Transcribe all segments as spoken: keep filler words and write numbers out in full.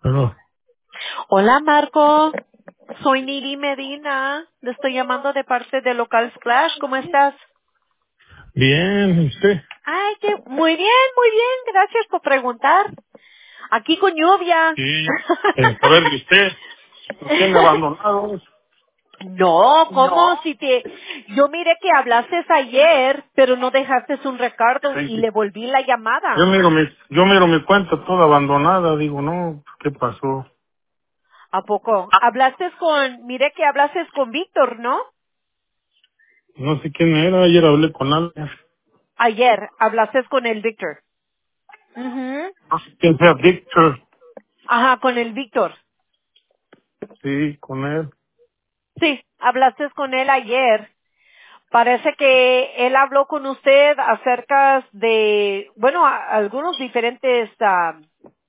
Pero, Hola Marco, soy Nili Medina, le estoy llamando de parte de Local Splash, ¿cómo estás? bien, usted. Ay, qué, muy bien, muy bien, gracias por preguntar. Aquí con lluvia. Sí, eh, a ver, ¿y usted? ¿Por qué me abandonado? No, No. ¿cómo? Si te, yo miré que hablaste ayer, pero no dejaste un recado y Sí. le volví la Yo llamada. miro mi, yo miro mi cuenta toda abandonada, digo, no, ¿qué pasó? ¿A poco? Hablaste con, miré que hablaste con Víctor, ¿no? No sé quién era, ayer hablé con alguien. Ayer, hablaste con el Víctor. Ujú. No sé quién sea Víctor. Ajá, con el Víctor. Sí, con él. Sí, hablaste con él ayer. Parece que él habló con usted acerca de, bueno, a- algunos diferentes, ah,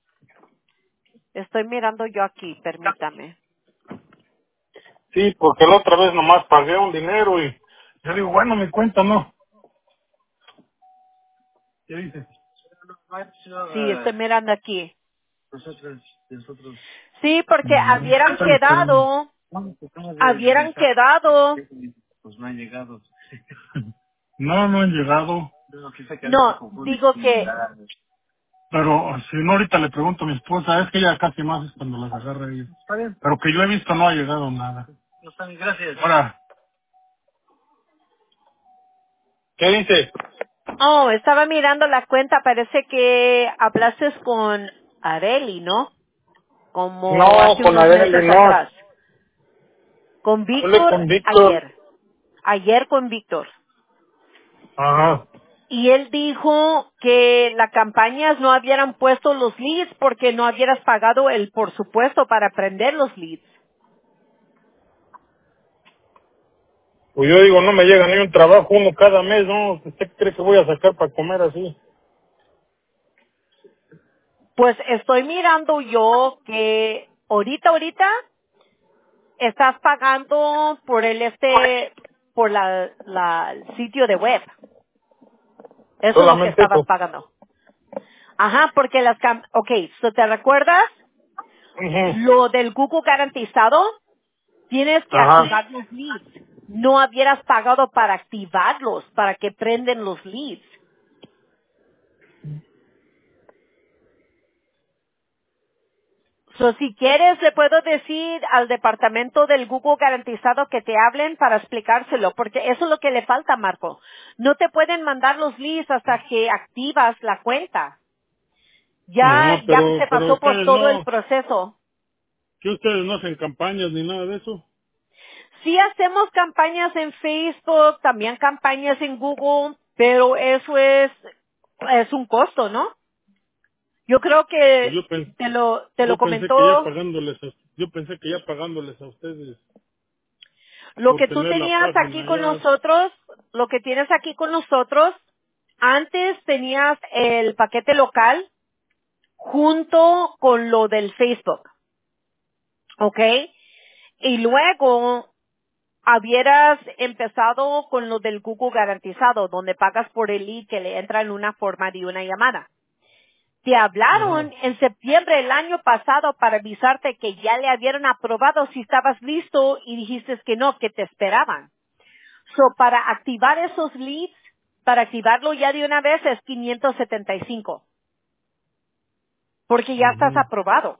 estoy mirando yo aquí, permítame. Sí, porque la otra vez nomás pagué un dinero y yo digo, bueno, mi cuenta no. ¿Qué dices? Sí, estoy mirando aquí. Sí, porque No, habieran están esperando. quedado, habieran quedado, No, no han llegado. no, digo que, Pero si no, ahorita le pregunto a mi esposa, es que ella casi más es cuando las agarra ella. Pero que yo he visto no ha llegado nada. Ahora, ¿qué dice? oh, estaba mirando la cuenta, parece que hablaste con Areli, ¿no? Como No, hace con unos meses Adele no. atrás. Con Hablé Víctor con Víctor. ayer. Ayer con Víctor. Ajá. Y él dijo que las campañas no hubieran puesto los leads porque no hubieras pagado el por supuesto para prender los leads. Pues yo digo, no me llega ni un trabajo uno cada mes, ¿no? ¿Usted cree que voy a sacar para comer así? Pues estoy mirando yo que ahorita, ahorita estás pagando por el este, por la, la el sitio de web. Eso es lo que Solamente estabas eso. pagando. Ajá, porque las cam, okay, so ¿te recuerdas Ujú. lo del Google garantizado? Tienes que Ajá. activar los leads. No hubieras pagado para activarlos, para que prenden los leads. So, si quieres, le puedo decir al departamento del Google garantizado que te hablen para explicárselo, porque eso es lo que le falta, Marco. No te pueden mandar los leads hasta que activas la cuenta. Ya, Ajá, ya pero, se pero pasó por ustedes todo el no, proceso. que ustedes no hacen campañas ni nada de eso. Sí hacemos campañas en Facebook, también campañas en Google, pero eso es, es un costo, ¿no? Yo creo Pues que yo pensé, te lo, te lo yo pensé que ya comentó, pagándoles, a- yo pensé que ya pagándoles a ustedes lo por que tú tener la tenías aquí página con ya. nosotros, lo que tienes aquí con nosotros, antes tenías el paquete local junto con lo del Facebook, ¿ok? Y luego habieras empezado con lo del Google garantizado, donde pagas por el lead que le entra en una forma de una llamada. Te hablaron Ajá. en septiembre del año pasado para avisarte que ya le habían aprobado si estabas listo y dijiste que no, que te esperaban. So, para activar esos leads, para activarlo ya de una vez es quinientos setenta y cinco, porque ya estás Ujú. aprobado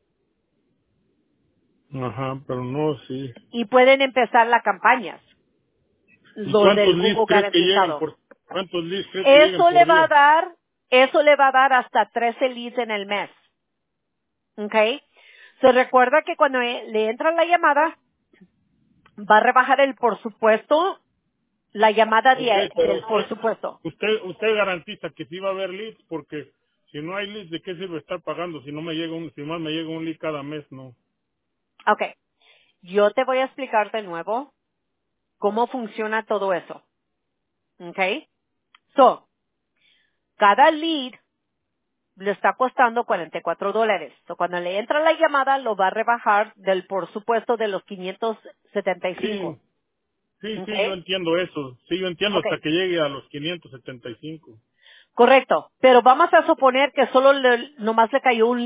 Ajá, pero no, sí. y pueden empezar las campañas, ¿Y lo cuántos del leads Google cree que llegan garantizado. por, cuántos leads cree que llegan Eso le por va a día? dar, eso le va a dar hasta trece leads en el mes. ¿Ok? Se recuerda que cuando eh, le entra la llamada, va a rebajar el por supuesto, la llamada Ok, de- pero del por usted, supuesto. usted, usted garantiza que sí va a haber leads, porque si no hay leads, ¿de qué sirve estar pagando? Si no me llega un, si más me llega un lead cada mes, no. Ok. Yo te voy a explicar de nuevo cómo funciona todo eso. ¿Ok? So, cada lead le está costando cuarenta y cuatro dólares. So, cuando le entra la llamada, lo va a rebajar del por supuesto de los quinientos setenta y Sí, cinco. sí, ¿Ok? sí, yo entiendo eso. Sí, yo entiendo Ok. hasta que llegue a los quinientos setenta y cinco. Correcto. Pero vamos a suponer que solo le, nomás le cayó un lead.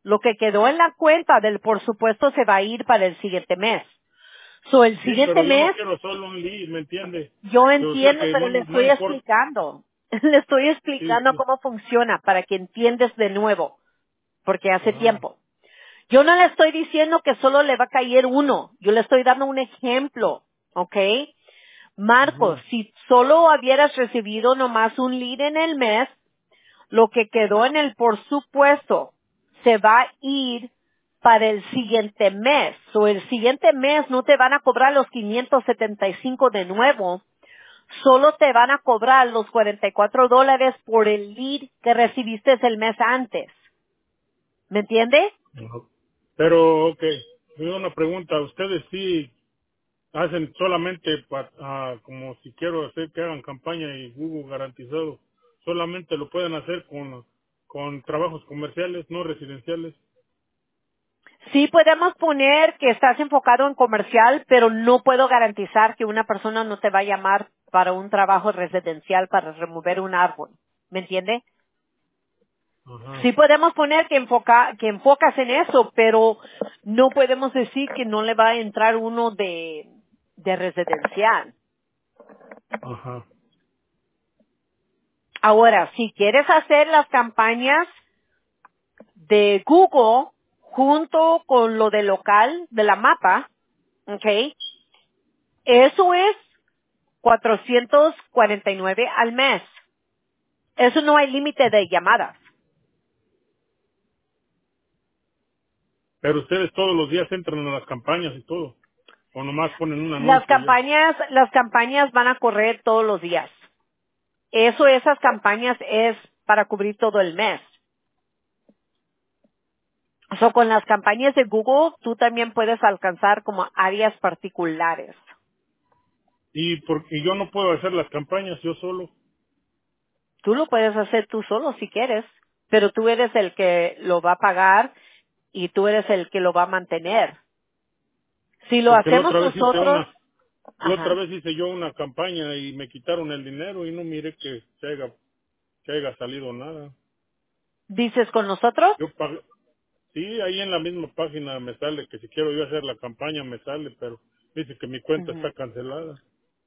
Lo que quedó en la cuenta del por supuesto se va a ir para el siguiente mes. So, el Sí, siguiente pero yo no mes, quiero solo un lead, ¿me entiende? yo O sea entiendo, que pero no, le no estoy importa. explicando. Le estoy Sí, explicando sí. cómo funciona para que entiendes de nuevo, porque hace Ah, tiempo. Yo no le estoy diciendo que solo le va a caer uno. Yo le estoy dando un ejemplo, ¿ok? Marcos, ujú. si solo hubieras recibido nomás un lead en el mes, lo que quedó en el por supuesto se va a ir para el siguiente mes. O el siguiente mes no te van a cobrar los quinientos setenta y cinco de nuevo, solo te van a cobrar los cuarenta y cuatro dólares por el lead que recibiste el mes antes. ¿Me entiende? Ajá. Pero, ok, tengo una pregunta. ¿Ustedes sí hacen solamente pa- ah, como si quiero hacer que hagan campaña y Google garantizado, solamente lo pueden hacer con, con trabajos comerciales, no residenciales? Sí podemos poner que estás enfocado en comercial, pero no puedo garantizar que una persona no te va a llamar para un trabajo residencial para remover un árbol. ¿Me entiende? Ajá, Sí podemos poner que, enfoca, que enfocas en eso, pero no podemos decir que no le va a entrar uno de, de residencial. ajá. Ahora, si quieres hacer las campañas de Google junto con lo de local de la mapa, ¿ok? Eso es cuatrocientos cuarenta y nueve al mes. Eso no hay límite de llamadas. Pero ustedes todos los días entran en las campañas y todo, o nomás ponen un Las anuncio y ya. campañas, las campañas van a correr todos los días. Eso, esas campañas es para cubrir todo el mes. So, con las campañas de Google, tú también puedes alcanzar como áreas particulares. Y porque yo no puedo hacer las campañas yo solo, Tú lo puedes hacer tú solo si quieres, pero tú eres el que lo va a pagar y tú eres el que lo va a mantener. Si lo porque la hacemos otra vez hice nosotros, una, la otra ajá, vez hice yo una campaña y me quitaron el dinero y no miré que se haya, que haya salido nada. dices con nosotros, Yo pagué, sí, ahí en la misma página me sale que si quiero yo hacer la campaña me sale, pero dice que mi cuenta está ujú. cancelada.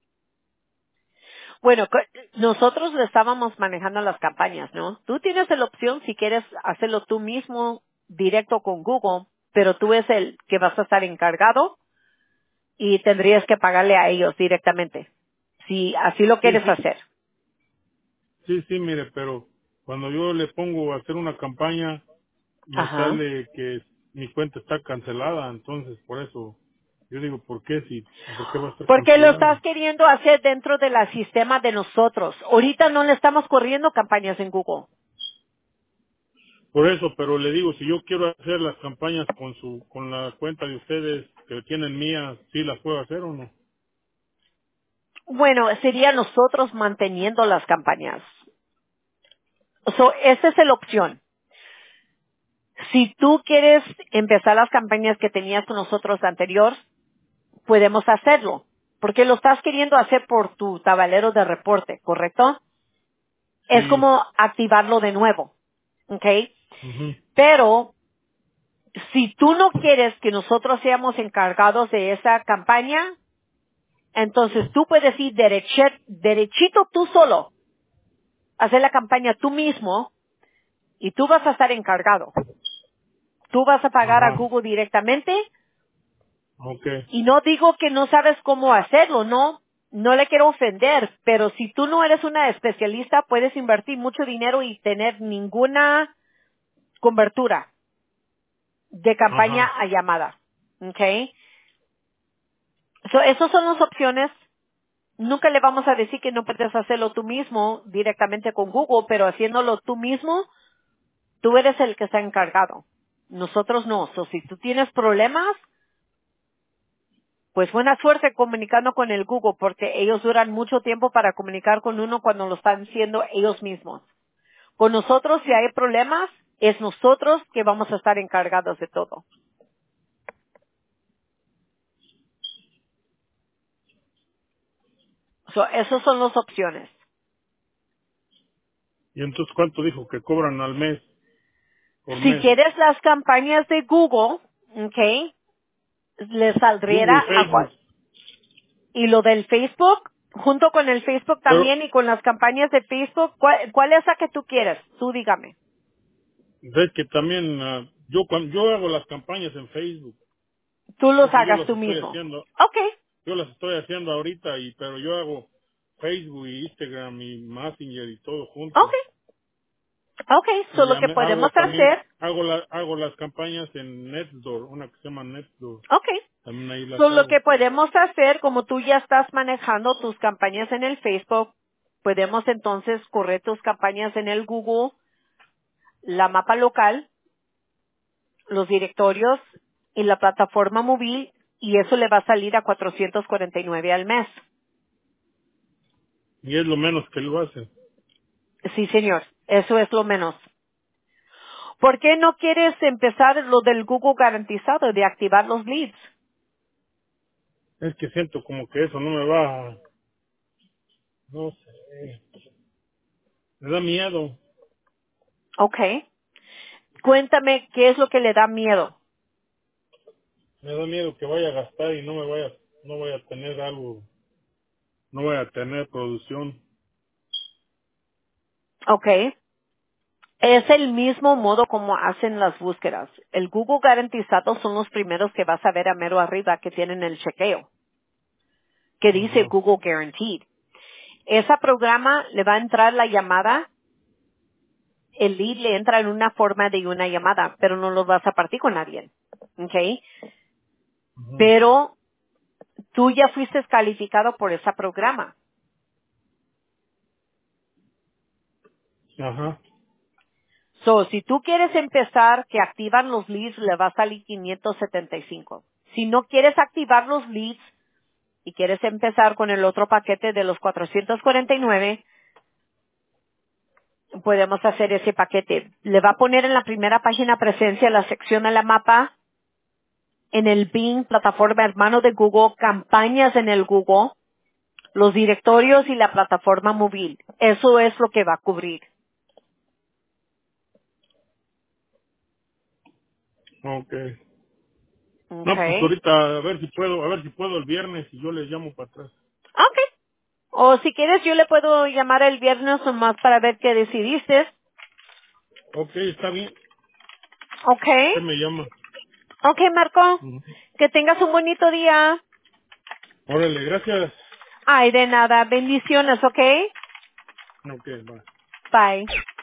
Bueno, co- nosotros le estábamos manejando las campañas, ¿no? Tú tienes la opción si quieres hacerlo tú mismo directo con Google, pero tú es el que vas a estar encargado y tendrías que pagarle a ellos directamente, si así lo Sí, quieres sí, hacer. sí, sí, mire, pero cuando yo le pongo a hacer una campaña me Ajá. sale que mi cuenta está cancelada, entonces por eso yo digo, ¿por qué si, por qué va a estar Porque lo cancelada? estás queriendo hacer dentro del sistema de nosotros. Ahorita no le estamos corriendo campañas en Google. Por eso, pero le digo, si yo quiero hacer las campañas con su, con la cuenta de ustedes que tienen mía, ¿sí las puedo hacer o no? Bueno, sería nosotros manteniendo las campañas. So, esa es la opción. Si tú quieres empezar las campañas que tenías con nosotros anterior, podemos hacerlo. Porque lo estás queriendo hacer por tu tablero de reporte, ¿correcto? Es Sí. como activarlo de nuevo. ¿Ok? Ujú. Pero, si tú no quieres que nosotros seamos encargados de esa campaña, entonces tú puedes ir dereche- derechito tú solo, hacer la campaña tú mismo y tú vas a estar encargado. Tú vas a pagar a Ajá. Google directamente. Ok. Y no digo que no sabes cómo hacerlo, no, no le quiero ofender, pero si tú no eres una especialista, puedes invertir mucho dinero y tener ninguna cobertura de campaña Ajá. a llamada. ¿Ok? So, esas son las opciones. Nunca le vamos a decir que no puedes hacerlo tú mismo directamente con Google, pero haciéndolo tú mismo, tú eres el que está encargado. Nosotros no. So, si tú tienes problemas, pues buena suerte comunicando con el Google porque ellos duran mucho tiempo para comunicar con uno cuando lo están haciendo ellos mismos. Con nosotros, si hay problemas, es nosotros que vamos a estar encargados de todo. So, esas son las opciones. Y entonces, ¿cuánto dijo que cobran al mes? por Si mes. quieres las campañas de Google, okay, le saldría Google, a Facebook. cua- y lo del Facebook, junto con el Facebook Pero también y con las campañas de Facebook, ¿cuál, cuál es la que tú quieres? Tú dígame. ves que también ah, yo cuando yo hago las campañas en Facebook, Tú los eso yo hagas las tú estoy mismo. haciendo, Okay, yo las estoy haciendo ahorita y pero yo hago Facebook y Instagram y Messenger y todo junto. okay, okay. Y So lo ya que me hago podemos también hacer, hago la, hago las campañas en Nextdoor, una que se llama Nextdoor, okay. también ahí las So lo hago. que podemos hacer, como tú ya estás manejando tus campañas en el Facebook, podemos entonces correr tus campañas en el Google, la mapa local, los directorios y la plataforma móvil, y eso le va a salir a cuatrocientos cuarenta y nueve al mes. Y es lo menos que lo hacen. Sí, señor, eso es lo menos. ¿Por qué no quieres empezar lo del Google garantizado de activar los leads? Es que siento como que eso no me va, no sé, me da miedo. Okay. Cuéntame qué es lo que le da miedo. Me da miedo que vaya a gastar y no me vaya, no vaya a tener algo, no vaya a tener producción. Okay. Es el mismo modo como hacen las búsquedas. El Google garantizado son los primeros que vas a ver a mero arriba que tienen el chequeo, que dice Ajá. Google Guaranteed. Ese programa le va a entrar la llamada, el lead le entra en una forma de una llamada, pero no lo vas a partir con nadie. Okay. Ajá. Pero tú ya fuiste calificado por ese programa. Ajá. So, si tú quieres empezar que activan los leads, le va a salir quinientos setenta y cinco. Si no quieres activar los leads y quieres empezar con el otro paquete de los cuatrocientos cuarenta y nueve, podemos hacer ese paquete. Le va a poner en la primera página presencia la sección de la mapa, en el Bing, plataforma hermano de Google, campañas en el Google, los directorios y la plataforma móvil. Eso es lo que va a cubrir. Okay. No, pues Okay. ahorita a ver si puedo, a ver si puedo el viernes y yo les llamo para atrás. Okay. O si quieres, yo le puedo llamar el viernes o más para ver qué decidiste. Okay, está bien. Okay. Usted me llama. Okay, Marco. Ujú. Que tengas un bonito día. Órale, gracias. Ay, de nada. Bendiciones, ¿ok? Okay, bye. Bye.